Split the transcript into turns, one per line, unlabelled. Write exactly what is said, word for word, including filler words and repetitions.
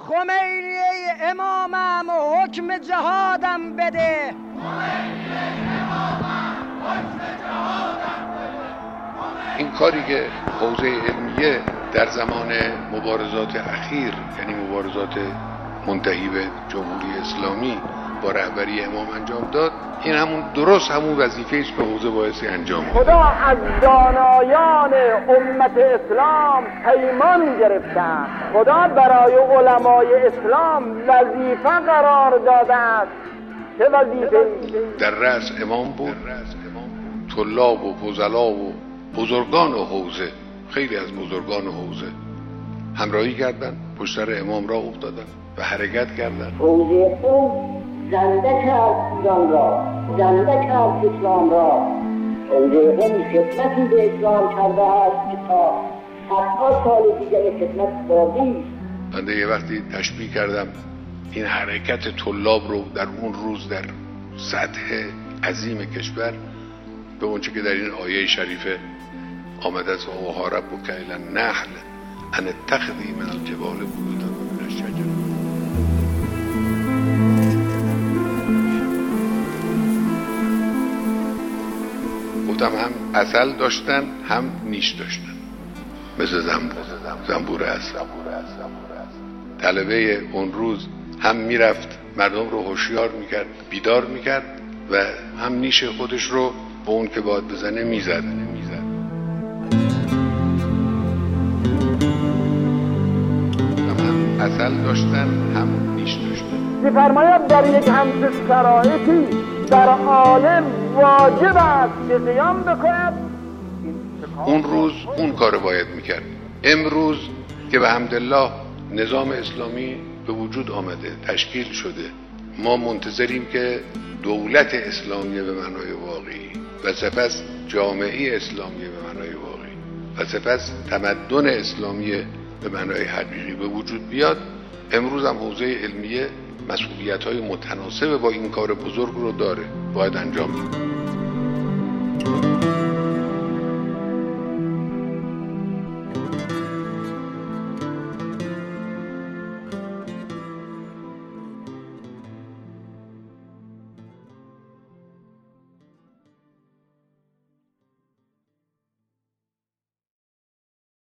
خمینی ای امامم و حکم جهادم بده.
این کاری که حوزه علمیه در زمان مبارزات اخیر، یعنی مبارزات منتهی به جمهوری اسلامی با رهبری امام انجام داد، این همون درست همون وظیفه است که حوزه بایستی انجام بده.
خدا از دانایان امت اسلام پیمان گرفتند. خدا برای علمای اسلام وظیفه قرار داده است. چه وظیفه‌ای؟
در رأس امام بود، طلاب و فضلا و بزرگان حوزه، خیلی از بزرگان حوزه همراهی کردند، پشت سر امام راه افتادند و حرکت کردند.
حوزه قم زنده کرد ایران را، زنده کرد اسلام را. حوزه قم خدمتی به اسلام کرده است که تا صدها سال دیگر خدمت باقی است.
بنده یه وقتی تشبیه کردم این حرکت طلاب رو در اون روز در سطح عظیم کشور به اونچه که در این آیه شریفه آمده است و وها ربک الی النحل ان اتخذی من الجبال بیوتا و من الشجر. گفتم هم عسل داشتن هم نیش داشتن، مثل زنبور، زنبور عسل. طلبه اون روز هم میرفت مردم رو هوشیار میکرد، بیدار میکرد و هم نیش خودش رو به اون که باید بزنه میزد. هم عسل داشتن هم نیش داشتن.
می‌فرماید در یک همچین شرایطی در عالم واجب است که قیام بکند.
اون روز اون کار باید میکرد. امروز که به حمدالله نظام اسلامی به وجود آمده، تشکیل شده، ما منتظریم که دولت اسلامی به معنای واقعی و سپس جامعه اسلامی به معنای واقعی و سپس تمدن اسلامی به معنای حقیقی به وجود بیاد. امروز هم حوزه علمیه مسئولیت‌های متناسب با این کار بزرگ رو داره، باید انجام بده.